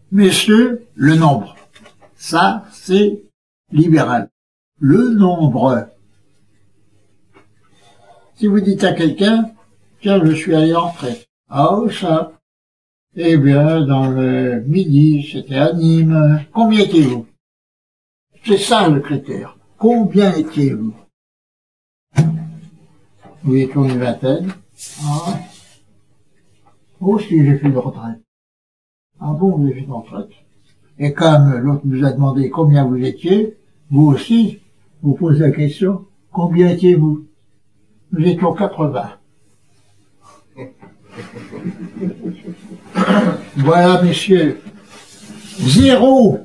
Messieurs, le nombre. Ça, c'est libéral. Le nombre. Si vous dites à quelqu'un, tiens, je suis allé en retraite. Ah, où ça? Eh bien, dans le Midi, c'était à Nîmes. Combien étiez-vous? C'est ça le critère. Combien étiez-vous? Vous étiez une vingtaine. Ah. Oh, si, j'ai fait de retraite. Ah bon, vous avez fait de retraite. Et comme l'autre vous a demandé combien vous étiez, vous aussi, vous posez la question, combien étiez-vous? Nous étions 80. Voilà, messieurs. Zéro.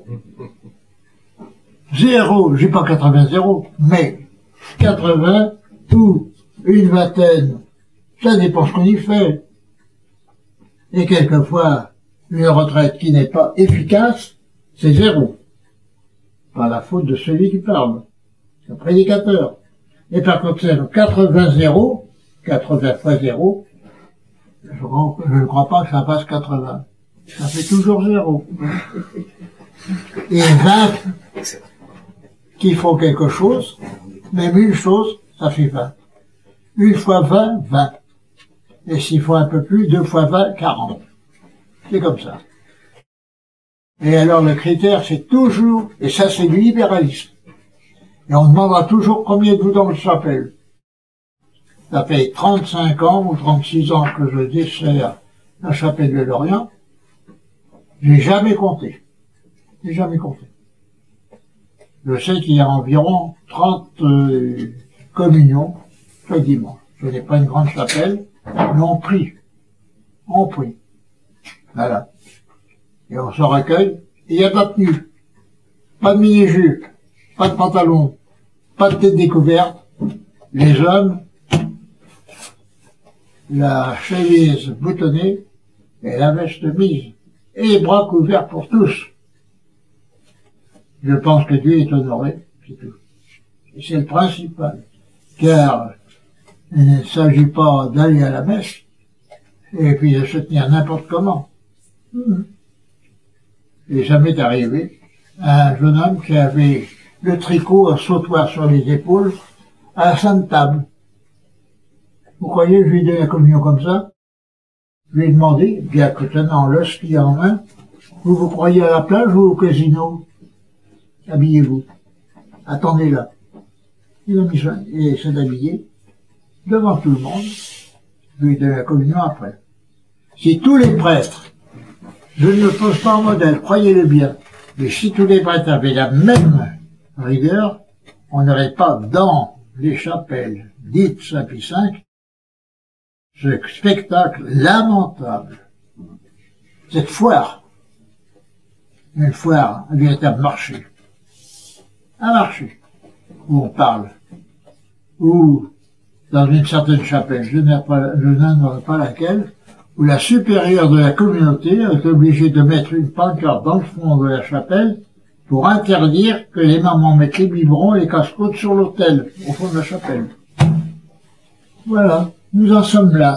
Zéro. J'ai pas 80, mais 80 ou une vingtaine. Ça dépend ce qu'on y fait. Et quelquefois, une retraite qui n'est pas efficace, c'est zéro. Par la faute de celui qui parle. C'est le prédicateur. Et par contre, c'est 80-0, 80 fois 0, je ne crois pas que ça passe 80. Ça fait toujours 0. Et 20 qui font quelque chose, même une chose, ça fait 20. Une fois 20, 20. Et s'il faut un peu plus, 2 fois 20, 40. C'est comme ça. Et alors le critère, c'est toujours, et ça c'est du libéralisme. Et on demandera toujours combien de vous dans le chapelle. Ça fait 35 ans ou 36 ans que je dessert la chapelle de Lorient. J'ai jamais compté. J'ai jamais compté. Je sais qu'il y a environ 30 communions chaque dimanche. Ce n'est pas une grande chapelle, mais on prie. On prie. Voilà. Et on se recueille, et il y a de la tenue. Pas de mini-jupe, pas de pantalon, pas de tête découverte. Les hommes, la chemise boutonnée et la veste mise. Et les bras couverts pour tous. Je pense que Dieu est honoré, c'est tout. Et c'est le principal. Car il ne s'agit pas d'aller à la messe et puis de se tenir n'importe comment. Et ça m'est arrivé, un jeune homme qui avait le tricot à sautoir sur les épaules à la sainte table. Vous croyez que je lui ai donné la communion comme ça? Je lui ai demandé, bien que tenant l'hostie en main, vous croyez à la plage ou au casino? Habillez-vous. Attendez là. Il a mis ça, et s'est habillé, devant tout le monde. Je lui ai donné la communion après. Si tous les prêtres, je ne me pose pas en modèle, croyez-le bien, mais si tous les prêtres avaient la même rigueur, on n'aurait pas dans les chapelles dites Saint-Pie V ce spectacle lamentable. Cette foire, une foire, un véritable marché. Un marché, où on parle, ou dans une certaine chapelle, je n'aimerais pas laquelle, où la supérieure de la communauté est obligée de mettre une pancarte dans le fond de la chapelle pour interdire que les mamans mettent les biberons et les casse-côtes sur l'autel, au fond de la chapelle. Voilà, nous en sommes là.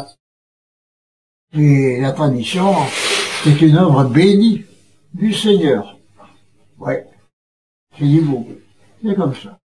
Et la tradition, c'est une œuvre bénie du Seigneur. Ouais, c'est du beau. C'est comme ça.